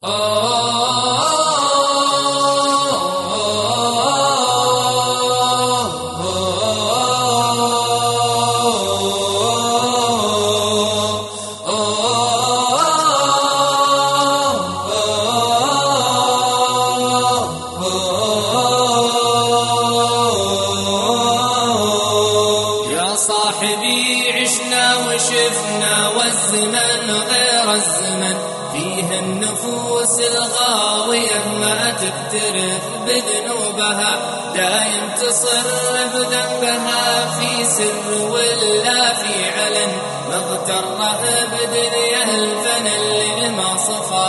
صاحبي عشنا وشفنا والزمن غير الزمن فيه النفوس الغاوية ما تكترث بذنوبها دايم تصر بذنبها في سر ولا في علن مغتره بدنيا الفن اللي ما صفى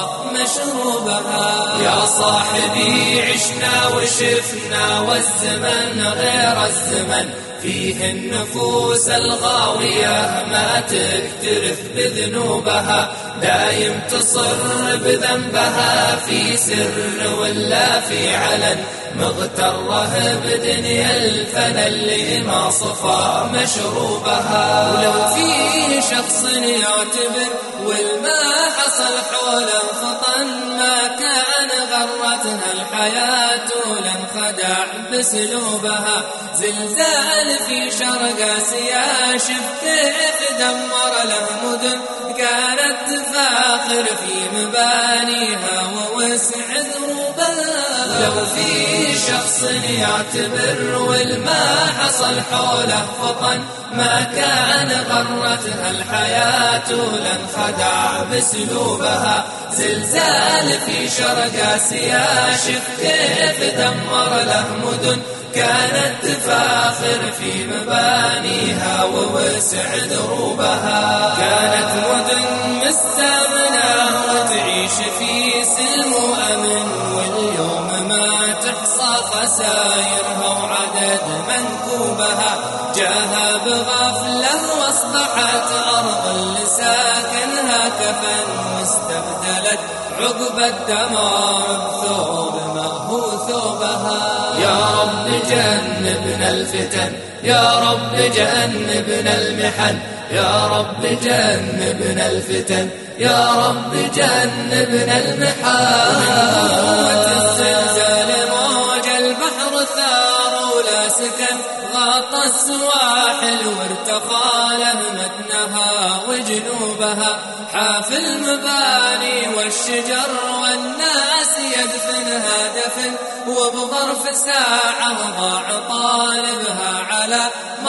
مشروبها. يا صاحبي عشنا وشفنا والزمن غير الزمن فيه النفوس الغاوية ما تكترث بذنوبها دايم تصر بذنبها في سر ولا في علن مغتره بدنيا الفن اللي ما صفى مشروبها. ولو في شخص يعتبر والما حصل حوله فطن ما كان غرتها الحياة لانخدع بسلوبها زلزال في شرق آسيا شف كيف دمر له مدن كانت تفاخر في مبانيها ووسع ذروبها. لو في شخص يعتبر والما حصل حوله فطن ما كان غرتها الحياة لانخدع بسلوبها زلزال في شرق آسيا شف كيف دمر له مدن كانت تفاخر في مبانيها ووسع دروبها. كانت مدن مستأمنة وتعيش في سلم وأمن واليوم ما تحصى خسائرها وعدد منكوبها جاها بغفلة واصبحت أرض لساكنها كفن واستبدلت عقب الدمار بثوب ما هو ثوبها. يا رب جنبنا الفتن يا رب جنبنا المحن يا رب جنبنا الفتن يا رب جنبنا المحن. قوة الزلزال موج البحر ثار ولا سكن غطى السواحل وارتقى له متنها وجنوبها حاف المباني والشجر والناس يدفنها دفن وبظرف ساعة ضاع طالبها على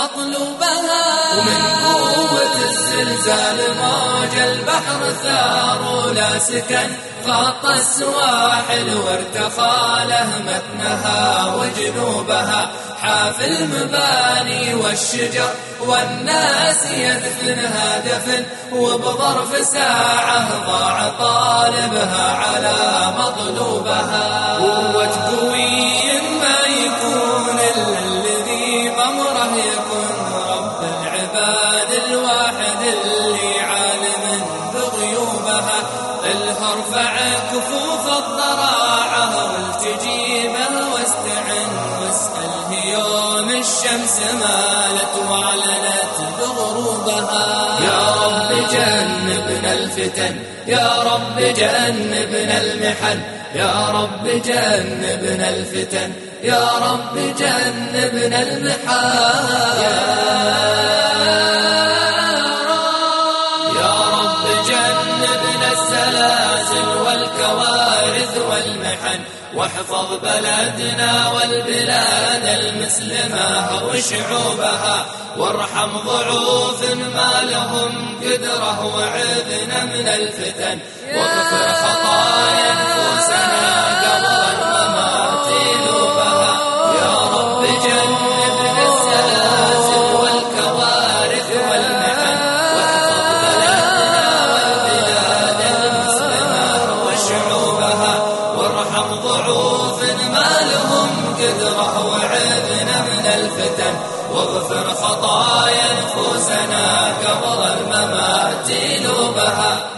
مطلوبها. ومن قوة الزلزال موج البحر ثار ولا سكن غطى السواحل وارتقى له متنها وجنوبها حاف المباني والشجر والناس يدفنها دفن وبظرف ساعة ضاع طالبها على مطلوبها. قوة قوي ما يكون إلا الذي بأمره يكون رب العباد الواحد اللي عالم بغيوبها ارفع كفوف الضراعة والتجيبه واستعن واسأله يوم الشمس مالت واعلنت بغروبها. يا رب جنبنا الفتن يا رب جنبنا المحن يا رب جنبنا الفتن يا رب جنبنا المحن. يا رب جنبنا الزلازل والكوارث والمحن واحفظ بلدنا والبلاد المسلمة وشعوبها وارحم ضعوف ما لهم قدرة وعذنا من الفتن واغفر خطايا نفوسنا قبل الممات لوبها. يا رب جنبنا الزلازل والكوارث والمحن واحفظ بلدنا والبلاد المسلمة وشعوبها وارحم ضعوف ما لهم قدرة وعذنا من الفتن واغفر خطايا نفوسنا قبل الممات لوبها.